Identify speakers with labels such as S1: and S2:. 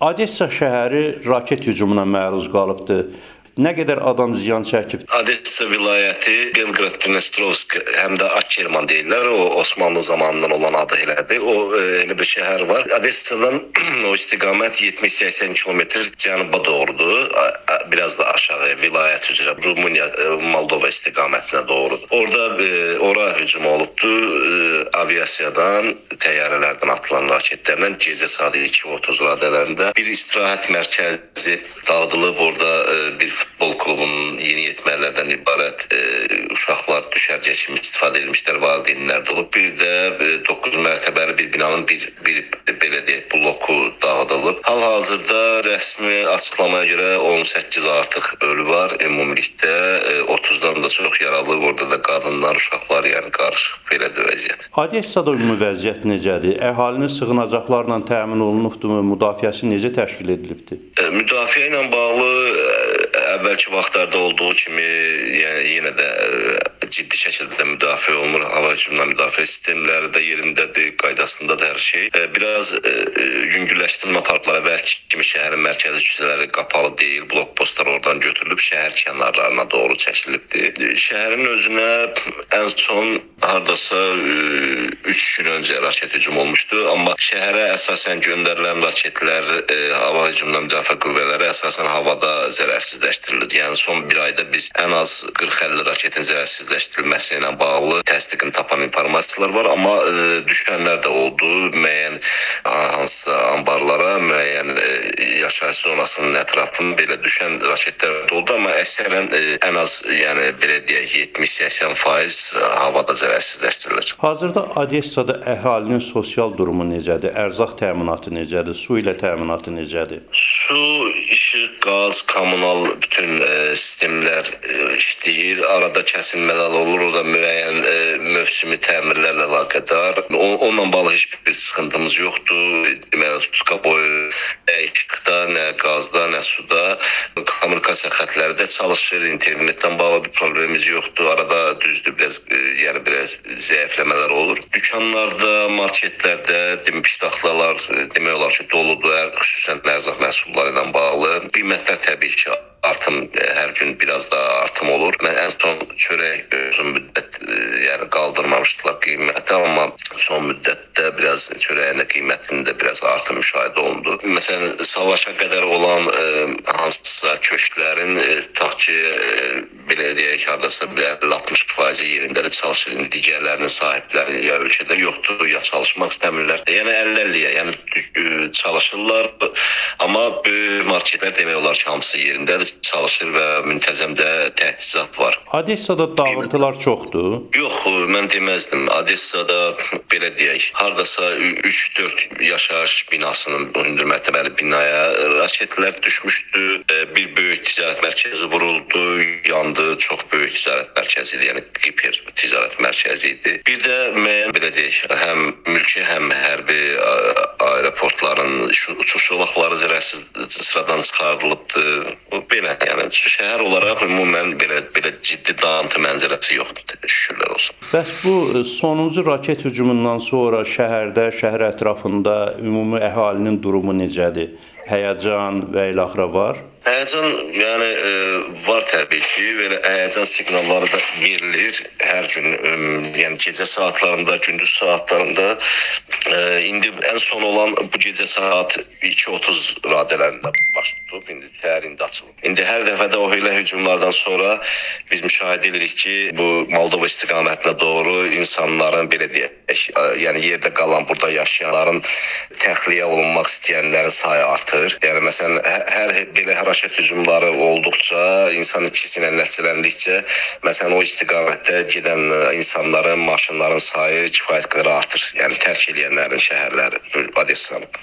S1: Odessa şəhəri raket hücumuna məruz qalıbdır. Nə qədər adam ziyan çəkib?
S2: Odessa vilayəti Belqrad-Dnestrovsk həm də Akerman deyirlər. O Osmanlı zamanından olan adı elədir. O elə bir şəhər var. Odessadan o istiqamət 70-80 kilometr cənuba doğrudur. Biraz da aşağı vilayət üzrə Rumıniya, Moldova istiqamətinə doğrudur. Ora hücum olubdur. Aviasiyadan, təyyarələrdən atılan raketlərlə gecə saat 2:30 radələrində bir istirahət mərkəzi dağıdılıb. Orada bir futbol klubunun yeniyetmələrdən ibarət uşaqlar düşərgə kimi istifadə edilmişlər, valideynlər də olub. Bir də 9 mərtəbəli bir binanın bir belə deyək bloku dağıdılıb. Hal-hazırda rəsmi açıqlamaya görə 18 artıq ölü var. Ümumilikdə 30-dan da çox yaralı. Orada da qadınlar, uşaqlar, yəni qarışıq belədir vəziyyət.
S1: Odessada ümumi vəziyyət necədir? Əhalinin sığınacaqlarla təmin olunubdurmu? Müdafiəsi necə təşkil edilibdir?
S2: Müdafiə ilə bağlı əvvəlki vaxtlarda olduğu kimi, yəni yenə də ciddi şəkildə müdafiə olunur. Hava hücumundan müdafiə sistemləri də yerindədir, qaydasındadır hər şey. Biraz yüngülləşdirmə aparatları əvvəlki kimi şəhərin mərkəzi küçələri qapalı deyil, blokpostlar oradan götürülüb şəhər kənarlarına doğru çəkilibdir. Şəhərin özünə ən son hardasa 3 gün öncə raket hücum olmuşdu, amma şəhərə əsasən göndərilən raketlər hava hücumundan müdafiə qüvvələri əsasən havada zərərsizləşdirilir. Yəni son bir ayda biz ən az 40-50 raketin zərərsizləşdirilməsi ilə bağlı təsdiqini tapan informasiyalar var, amma düşənlər də oldu. Müəyyən hansısa anbarlara, müəyyən yaşayış zonasının ətrafında belə düşən raketlər də oldu, amma əksərən ən az yəni belə deyək 70-80% havada zərərsizləşdirilir.
S1: Hazırda Odessada əhalinin sosial durumu necədir? Ərzaq təminatı necədir? Su ilə təminatı necədir?
S2: Su, işıq, qaz, kommunal bütün sistemlər işləyir. Arada kəsilmələr olur, o da müəyyən mövsümi təmirlərlə əlaqədar. Onunla bağlı heç bir sıxıntımız yoxdur. Deməli, sutka boyu işıqda, nə qazda, nə suda. Kommunikasiya xətləri də çalışır. İnternetdən bağlı bir problemimiz yoxdur. Arada düzdür, biraz zəifləmələr olur. Dükanlarda, marketlərdə piştaxtalar demək olar ki, doludur, xüsusən ərzaq məhsulları ilə bağlı. Qiymətlər təbii ki, hər gün biraz daha artım olur. Mən ən son çörək uzun müddət yəni qaldırmamışdılar qiyməti, amma son müddətdə biraz çörəyin də qiymətində biraz artım müşahidə olundu. Məsələn, savaşa qədər olan hansısa köşklərin tutaq ki, belə deyək, hardasa 50-60% yerindədir çalışır. Digərlərinin sahibləri ya ölkədə yoxdur, ya çalışmaq istəmirlər. Yəni 50-50-yə, yəni çalışırlar, amma böyük marketlər demək olar ki, hamısı yerindədir, çalışır və müntəzəm də təchizat var.
S1: Odessada dağıntılar çoxdur?
S2: Yox, mən deməzdim. Odessada belə deyək, hardasa 3-4 yaşayış binasının hündür mərtəbəli binaya raketlər düşmüşdü. Bir böyük ticarət mərkəzi vuruldu, yandı. Çox böyük ticarət mərkəzidir, yəni hiper ticarət mərkəzi idi. Bir də müəyyən belə deyək, həm mülki, həm hərbi aeroportların uçuş yolaqları zərərsiz sıradan çıxarılıbdır. Belə, yəni şəhər olaraq ümumən belə ciddi dağıntı mənzərəsi yoxdur, şükürlər olsun.
S1: Bəs bu sonuncu raket hücumundan sonra şəhərdə, şəhər ətrafında ümumi əhalinin durumu necədir? Həyəcan və ilə axıra var?
S2: Həyəcan, yəni var təbii ki, belə həyəcan siqnalları da verilir hər gün, yəni gecə saatlarında, gündüz saatlarında. İndi ən son olan bu gecə saat 2:30 radələrində baş tutub, indi səhər indi açılıb. İndi hər dəfədə o elə hücumlardan sonra biz müşahidə edirik ki, bu Moldova istiqamətinə doğru insanların belə deyək, yəni yerdə qalan, burada yaşayanların təxliyə olunmaq istəyənlərin sayı artır. Yəni məsələn, hər belə raket hücumları olduqca, insan itkisi ilə nəticələndikcə, məsələn, o istiqamətdə gedən insanların, maşınların sayı kifayət qədər artır. Yəni tərk edənlərin şəhərləri, Odessanı.